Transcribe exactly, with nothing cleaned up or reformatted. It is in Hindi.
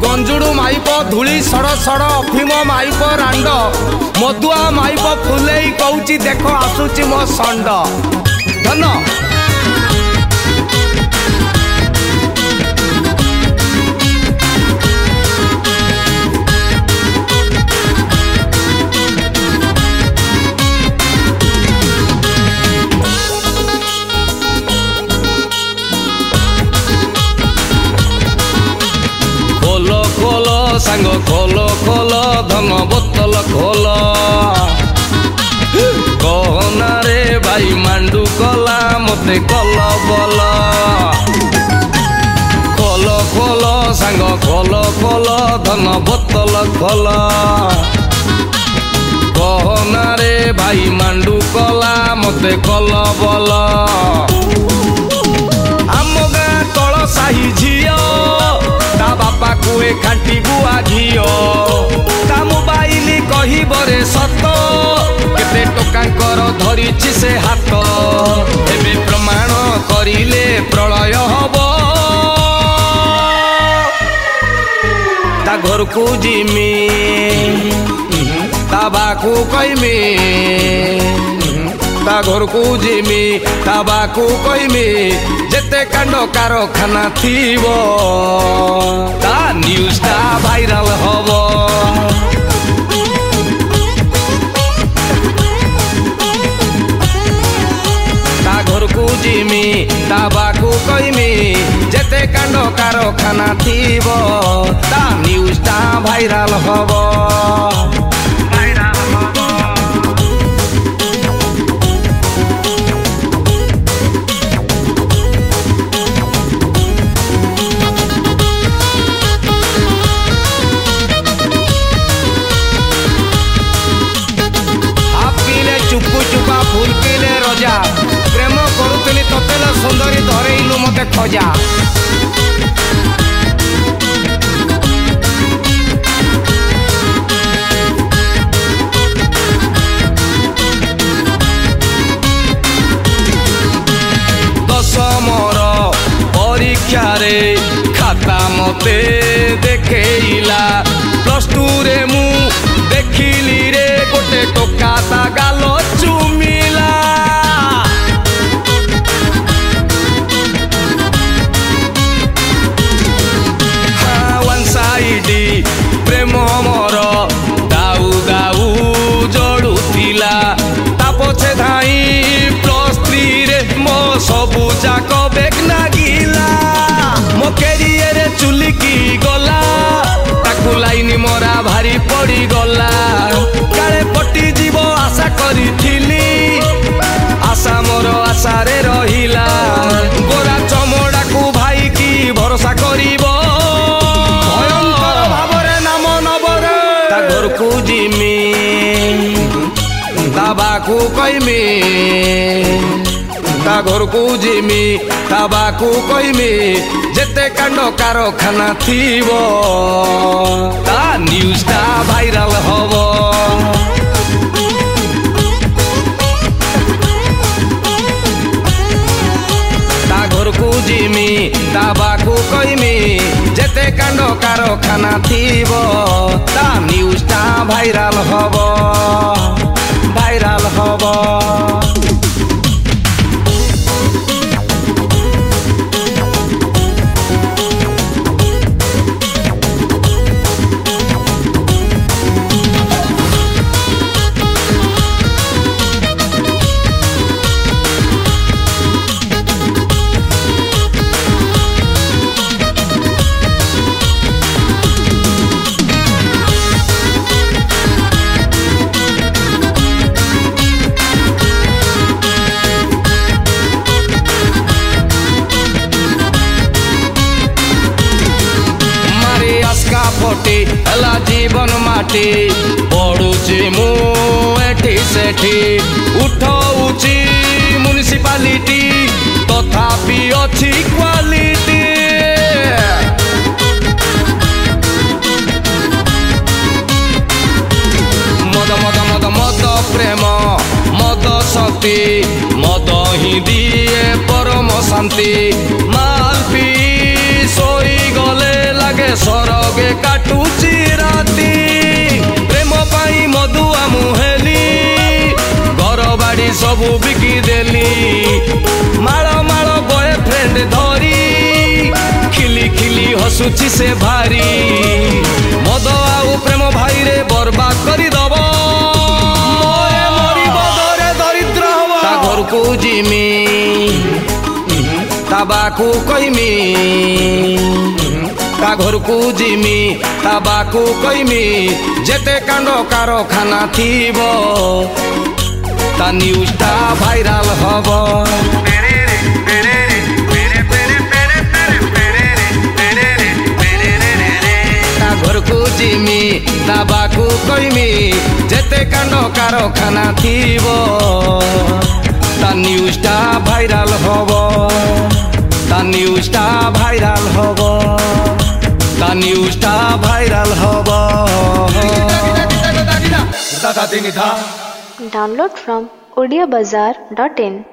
गंजुड़ू माइप धूली सड़ सड़ अफिम माइप रांड मधुआ माइप फुले कौची देख आसुची मो षंड धन सांग खोल खोल धन बोतल खोल कहना रे भाई मांडू कला मते कल बल खोल खोल सांग खोल खोल धन बोतल खोल कहना रे भाई मांडू कला मते कल बल आम गाँ तल साही झियो ता बापा कुए खांटी गुआ घियो ता मोबाइल कहिबरे सत केते टोकांकर धरिछि से हाथ एबे प्रमाण करिले प्रलय हब ता घर को जिमी ता बाकू कइमी ता घर को जिमी ता बाकू कइमी जेते कांड कारखाना थीबो ता न्यूज ता भाइराल हबो ता घर को जिमी ता बाकू कइमी जेते कांड कारखाना थीबो ता न्यूज ता भाइराल हबो फूल पीले रजा प्रेम करुली ततेल सुंदरी धरेलु मते खजा दशमर परीक्षा रे खाता मते देखेला प्लस टू रे मु देखिली रे गोटे टोका ता गालो चुमिला हाँ वन साइडी प्रेम मोर दाऊ दाऊ जड़ुला ता पछे धाई प्लस थ्री रे मो सबू जाक बेग नागिला मो कैरियर चुलिकी गला ताकू लाइनी मोरा भारी पड़ी गला काले पटी जीव आशा करिथिली आशा मोर आशा रे रहिला गोरा चमड़ा को भाई की भरोसा करिबो भयंकर भावरे नाम नबरे ता घर को जिमी ता बाकू कइमी ता घर को जिमी ता बाकू कइमी जेते कांड कारखाना थीबो ता न्यूज ता भाइराल हबो ता घर को जिमी ता बाकू कइमी जेते कांड कारखाना थीबो ता न्यूज ता भाइराल हबो भाइराल हबो जीवन माटी पड़ुची मु एठी सेठी उठौची म्युनिसिपालिटी तथापि अछि क्वालिटी मद मद मद मद प्रेम मद शक्ति मद ही दिए परम शांति माल पी सोई गले लगे सरग लगे काटुची राती प्रेम पाई मधुआ मुहेली घर बाड़ी सबू बिकी देली माल माल बॉयफ्रेंड धरी खिली खिली हसुची से भारी मद आउ प्रेम भाई रे बर्बाद करी दब दरिद्र ता घर को जिमी ताबाकू कहमी ता घर को जिमी ताबाकू कहमी जेते कांड कारखाना थीबो ता न्यूज़टा भाइराल हबो ता घर को जिमी ताबाकू कहमी जेते कांड कारखाना थीबो ता न्यूज़टा भाइराल हबो ता न्यूज़टा भाइराल हबो ता न्यूज़टा भाइराल हबो Download from odia bazaar dot in